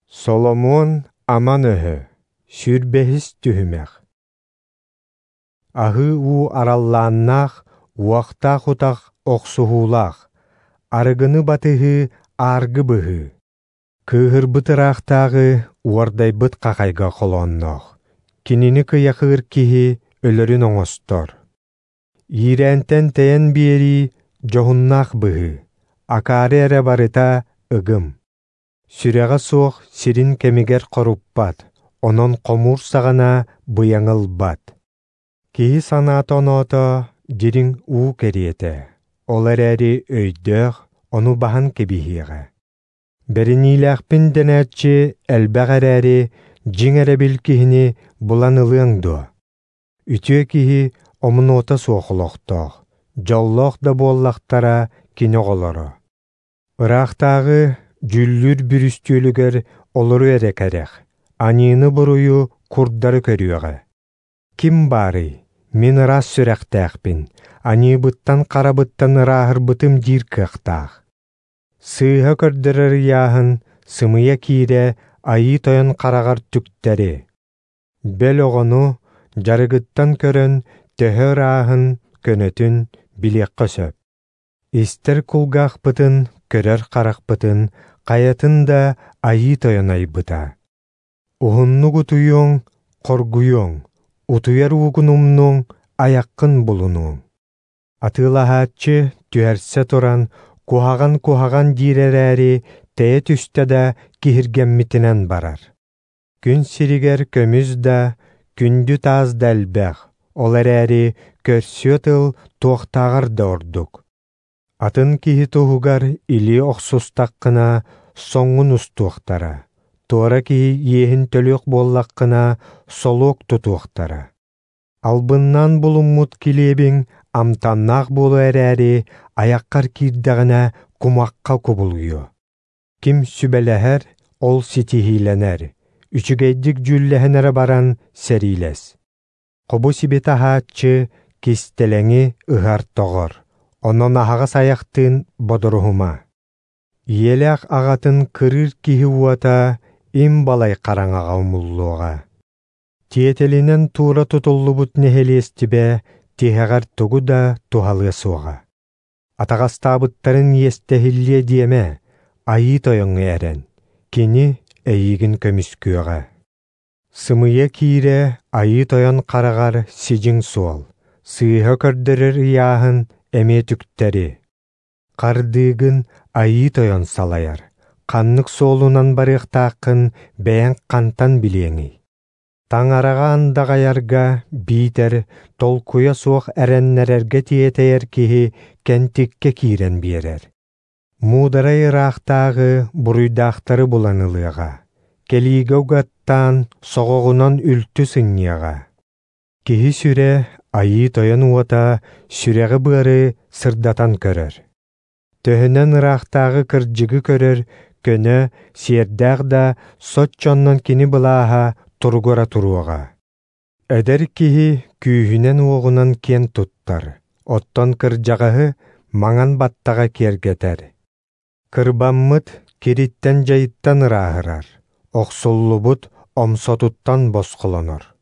Соломон аман өһө, сүрбэһис түһүмэх. Аһыы уу араллааннаах, уахтаах-утах охсуһуулаах, арыгыны батыһы ааргы быһыы. Кыыһырбытыраахтааҕы уордайбыт хахайга холоонноох. Кинини кыйахыыр киһи өлөрүн оҥостор. Иирээntэн тэйэн биэри дьоһуннаах быһыы. Акаары эрэ барыта ыгым. Сүрэҕэ суох сирин кэмигэр хоруппат, онон хомуур саҕана быйаҥылбат. Киһи санаата оноото дириҥ уу кэриэтэ. Ол эрээри өйдөөх, ону баһан кэбиһиэҕэ. Бэриниилээхпин дэнээччи элбэх эрээри дьиҥ эрэ бил киһини булан ылыаҥ дуо. Үтүө киһи омунуота суохолохтоох, дьоллоох да буоллахтара кини оҕолоро. Ыраахтааҕы дьүллүр бүрүстүөлүгэр олору эрэ кэрэх, аньыыны буруйу курдары көрүөҕэ. Ким баарый, мин ыраас сүрэхтээхпин, аньыыбыттан харабыттан ырааһырбытым диир кыахтаах. Сыыһа көрдөрөр яаһын сымыйа киирэ айыы тойон хараҕар түктэри. Бэл оҕону дьарыгыттан көрөн төһө ырааһын көнөтүн билиэххэ сөп. Истэр кулгаахпытын, көрөр харахпытын, хайатын да айыы тойон айбыта. Уһуннук утуйуоҥ, хоргуйуоҥ, утуйар уугунумнуоҥ, аяккын булунуоҥ. Атыылаһааччы түһэрсэ туран куһаҕан диирэрээри тэйэ түстэ да киһиргэммитинэн барар. Күн сиригэр көмүс да, күндү таас да элбэх, ол эрээри көрсүө тыл туохтааҕар да ордук. Атын киһи туһугар илии охсустаххына соҥҥун устуохтара, туора киһи иэһин төлүөх буоллаххына солуок тутуохтара. Албыннаан булуммут килиэбиҥ амтаннаах буолу эрээри аяккар киирдэҕинэ кумакка кубулуйуо. Ким сүбэлэһэр, ол ситиһиилэнэр, үчүгэйдик дьүллэһэнэрэ баран сэриилэс. Хобу сибит аһааччы кистэлэҥи ыһар тоҕор, онон аһаҕас аяхтыын бодоруһума. Иэлээх аҕатын кырыыр киһи уота им балай хараҥаҕа умуллуоҕа. Тиэтэлинэн туора тутуллубут нэһэлиэстибэ тиһэҕэр тугу да туһалыасуоҕа. Атаҕастаабыттарын иэстэһиллиэ диэмэ, айыы тойоҥҥо эрэн, кини эйигин көмүскүөҕэ. Сымыйа киирэ айыы тойон хараҕар сидьиҥ суол, сыыһа көрдөрөр яаһын эмиэ түктэри. Хардыыгын айыы тойон салайар, ханнык суолунан барыахтааххын бэйэҥ хантан билиэҥий. Таҥ араҕа андаҕайарга биитэр толкуйа суох эрэннэрэргэ тиэтэйэр киһи кэнтикке киирэн биэрэр. Муударай ыраахтааҕы буруйдаахтары булан ылыаҕа, кэлиигэ угаттаан соҕоҕунан үлтү сынньыаҕа. Киһи сүрэ айыы тойон уота сүрэҕи быары сырдатан көрөр. Төһөнөн ыраахтааҕы кырдьыгы көрөр, көнө сиэрдээх да сот дьоннон кини былааһа туругура туруоҕа. Эдэр киһи күүһүнэн уоҕунан киэн туттар, оттон кырдьаҕаһы маҥан баттаҕа киэргэтэр. Кырбаммыт кириттэн дьайыттан ырааһырар, охсуллубут омсотуттан босхолонор.